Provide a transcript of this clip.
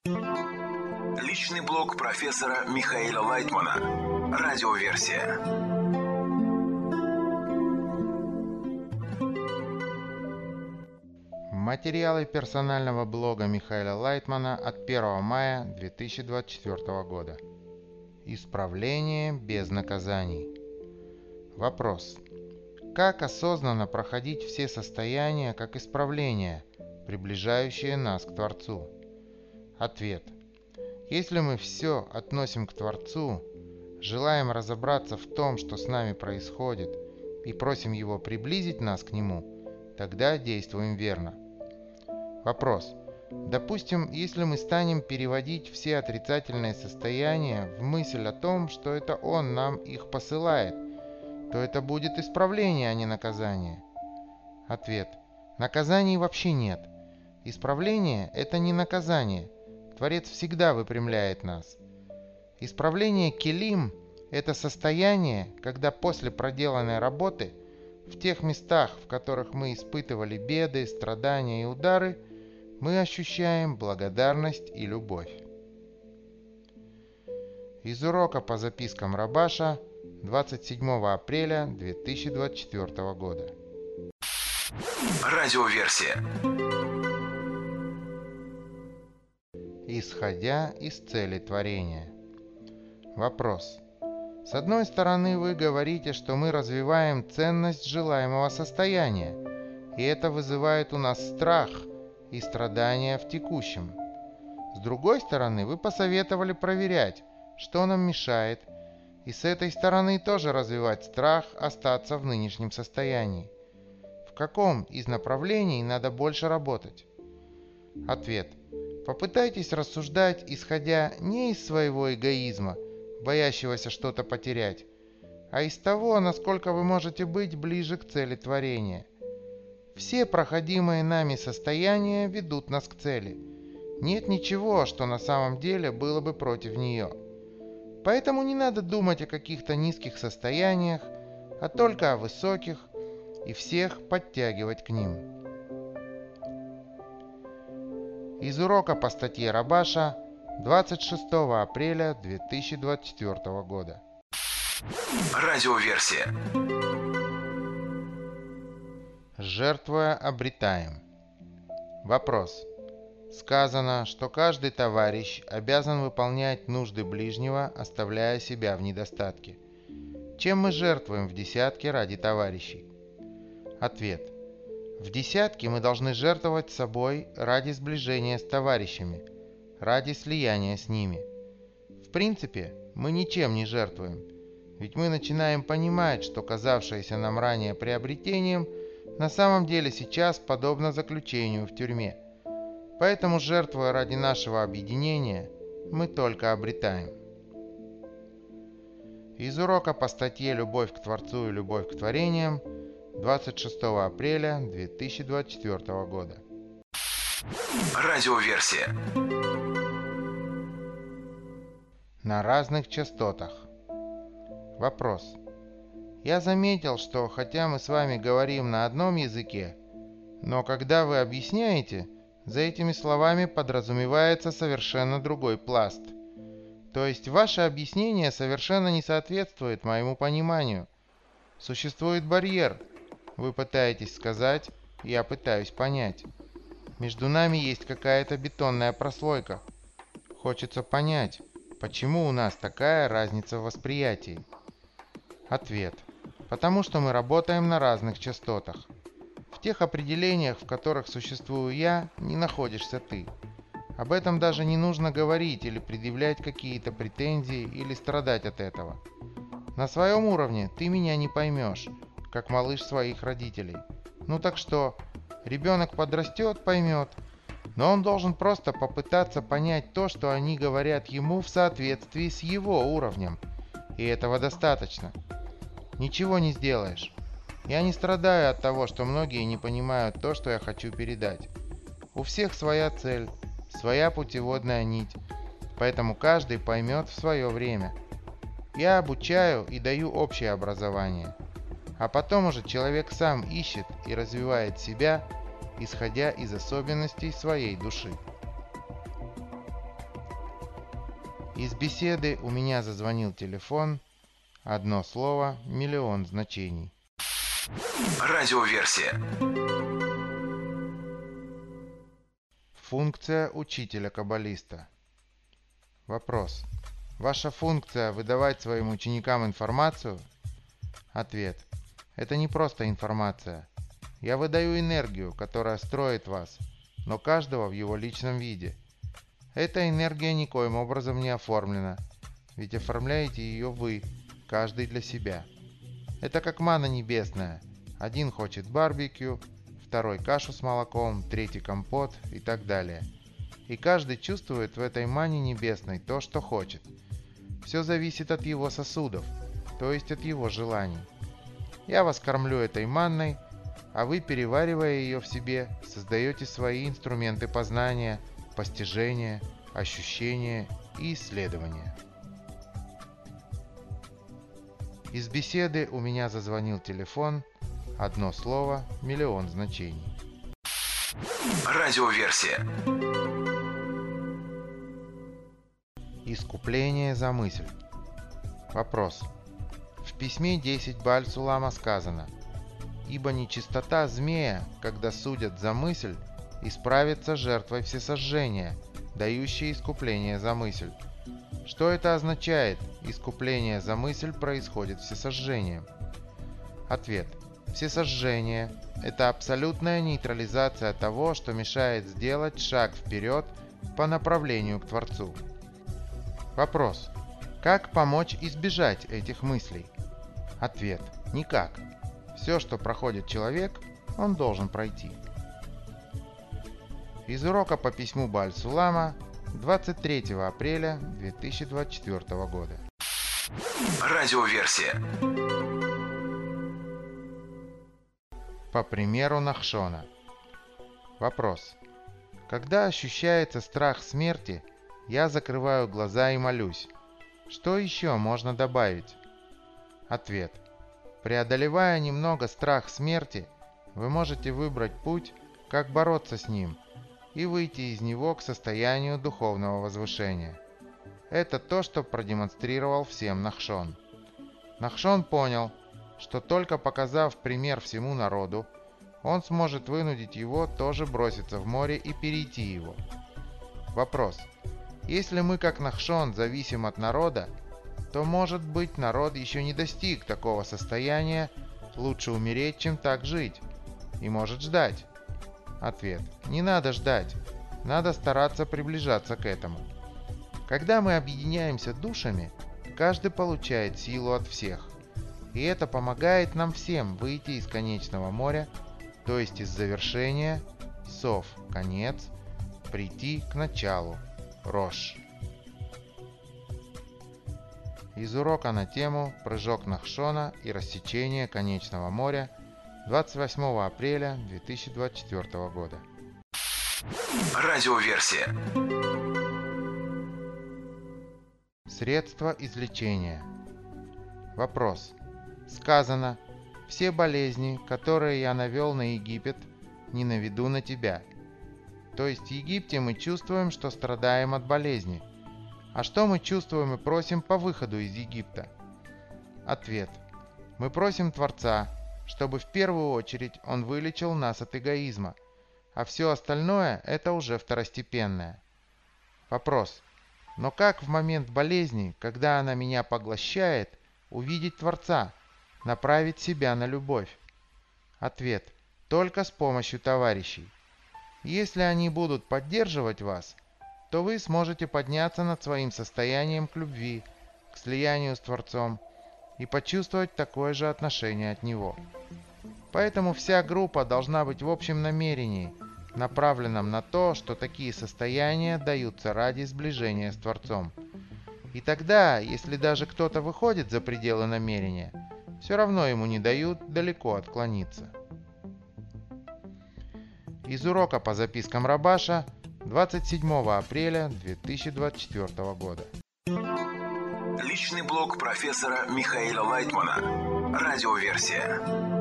Личный блог профессора Михаила Лайтмана. Радиоверсия. Материалы персонального блога Михаила Лайтмана от 1 мая 2024 года. Исправление без наказаний. Вопрос. Как осознанно проходить все состояния как исправления, приближающие нас к Творцу? Ответ. Если мы все относим к Творцу, желаем разобраться в том, что с нами происходит, и просим Его приблизить нас к Нему, тогда действуем верно. Вопрос. Допустим, если мы станем переводить все отрицательные состояния в мысль о том, что это Он нам их посылает, то это будет исправление, а не наказание. Ответ. Наказаний вообще нет. Исправление – это не наказание. Творец всегда выпрямляет нас. Исправление келим – это состояние, когда после проделанной работы в тех местах, в которых мы испытывали беды, страдания и удары, мы ощущаем благодарность и любовь. Из урока по запискам Рабаша 27 апреля 2024 года. Радиоверсия. Исходя из цели творения. Вопрос. С одной стороны, вы говорите, что мы развиваем ценность желаемого состояния, и это вызывает у нас страх и страдания в текущем. С другой стороны, вы посоветовали проверять, что нам мешает, и с этой стороны тоже развивать страх остаться в нынешнем состоянии. В каком из направлений надо больше работать? Ответ. Попытайтесь рассуждать, исходя не из своего эгоизма, боящегося что-то потерять, а из того, насколько вы можете быть ближе к цели творения. Все проходимые нами состояния ведут нас к цели. Нет ничего, что на самом деле было бы против нее. Поэтому не надо думать о каких-то низких состояниях, а только о высоких, и всех подтягивать к ним. Из урока по статье Рабаша 26 апреля 2024 года. Радиоверсия. Жертвуя обретаем. Вопрос. Сказано, что каждый товарищ обязан выполнять нужды ближнего, оставляя себя в недостатке. Чем мы жертвуем в десятке ради товарищей? Ответ. В десятке мы должны жертвовать собой ради сближения с товарищами, ради слияния с ними. В принципе, мы ничем не жертвуем, ведь мы начинаем понимать, что казавшееся нам ранее приобретением на самом деле сейчас подобно заключению в тюрьме. Поэтому, жертвуя ради нашего объединения, мы только обретаем. Из урока по статье «Любовь к Творцу и любовь к творениям» 26 апреля 2024 года. Радиоверсия. На разных частотах. Вопрос. Я заметил, что хотя мы с вами говорим на одном языке, но когда вы объясняете, за этими словами подразумевается совершенно другой пласт. То есть ваше объяснение совершенно не соответствует моему пониманию. Существует барьер. Вы пытаетесь сказать, я пытаюсь понять. Между нами есть какая-то бетонная прослойка. Хочется понять, почему у нас такая разница в восприятии. Ответ. Потому что мы работаем на разных частотах. В тех определениях, в которых существую я, не находишься ты. Об этом даже не нужно говорить или предъявлять какие-то претензии или страдать от этого. На своем уровне ты меня не поймешь, как малыш своих родителей. Ну так что, ребенок подрастет, поймет, но он должен просто попытаться понять то, что они говорят ему в соответствии с его уровнем. И этого достаточно. Ничего не сделаешь. Я не страдаю от того, что многие не понимают то, что я хочу передать. У всех своя цель, своя путеводная нить, поэтому каждый поймет в свое время. Я обучаю и даю общее образование, а потом уже человек сам ищет и развивает себя, исходя из особенностей своей души. Из беседы у меня зазвонил телефон. Одно слово, миллион значений. Радиоверсия. Функция учителя-каббалиста. Вопрос. Ваша функция выдавать своим ученикам информацию? Ответ. Это не просто информация. Я выдаю энергию, которая строит вас, но каждого в его личном виде. Эта энергия никоим образом не оформлена, ведь оформляете ее вы, каждый для себя. Это как манна небесная. Один хочет барбекю, второй кашу с молоком, третий компот и так далее. И каждый чувствует в этой мане небесной то, что хочет. Все зависит от его сосудов, то есть от его желаний. Я вас кормлю этой манной, а вы, переваривая ее в себе, создаете свои инструменты познания, постижения, ощущения и исследования. Из беседы у меня зазвонил телефон. Одно слово, миллион значений. Радиоверсия. Искупление за мысль. Вопрос. В письме 10 Бааль-Сулама сказано: «Ибо нечистота змея, когда судят за мысль, исправится жертвой всесожжения, дающей искупление за мысль». Что это означает? Искупление за мысль происходит всесожжением. Ответ. Всесожжение – это абсолютная нейтрализация того, что мешает сделать шаг вперед по направлению к Творцу. Вопрос. Как помочь избежать этих мыслей? Ответ. Никак. Все, что проходит человек, он должен пройти. Из урока по письму Бааль-Сулама 23 апреля 2024 года. Радиоверсия. По примеру Нахшона. Вопрос. Когда ощущается страх смерти, я закрываю глаза и молюсь. Что еще можно добавить? Ответ. Преодолевая немного страх смерти, вы можете выбрать путь, как бороться с ним, и выйти из него к состоянию духовного возвышения. Это то, что продемонстрировал всем Нахшон. Нахшон понял, что только показав пример всему народу, он сможет вынудить его тоже броситься в море и перейти его. Вопрос. Если мы, как Нахшон, зависим от народа, то, может быть, народ еще не достиг такого состояния, лучше умереть, чем так жить, и может ждать. Ответ. Не надо ждать, надо стараться приближаться к этому. Когда мы объединяемся душами, каждый получает силу от всех. И это помогает нам всем выйти из конечного моря, то есть из завершения, сов, конец, прийти к началу, рош. Из урока на тему «Прыжок Нахшона и рассечение конечного моря» 28 апреля 2024 года. Радиоверсия. Средства излечения. Вопрос. Сказано: «Все болезни, которые я навел на Египет, не наведу на тебя». То есть в Египте мы чувствуем, что страдаем от болезни. А что мы чувствуем и просим по выходу из Египта? Ответ. Мы просим Творца, чтобы в первую очередь Он вылечил нас от эгоизма, а все остальное – это уже второстепенное. Вопрос. Но как в момент болезни, когда она меня поглощает, увидеть Творца, направить себя на любовь? Ответ. Только с помощью товарищей. Если они будут поддерживать вас, то вы сможете подняться над своим состоянием к любви, к слиянию с Творцом и почувствовать такое же отношение от Него. Поэтому вся группа должна быть в общем намерении, направленном на то, что такие состояния даются ради сближения с Творцом. И тогда, если даже кто-то выходит за пределы намерения, все равно ему не дают далеко отклониться. Из урока по запискам Рабаша 27 апреля 2024 года. Личный блог профессора Михаила Лайтмана. Радиоверсия.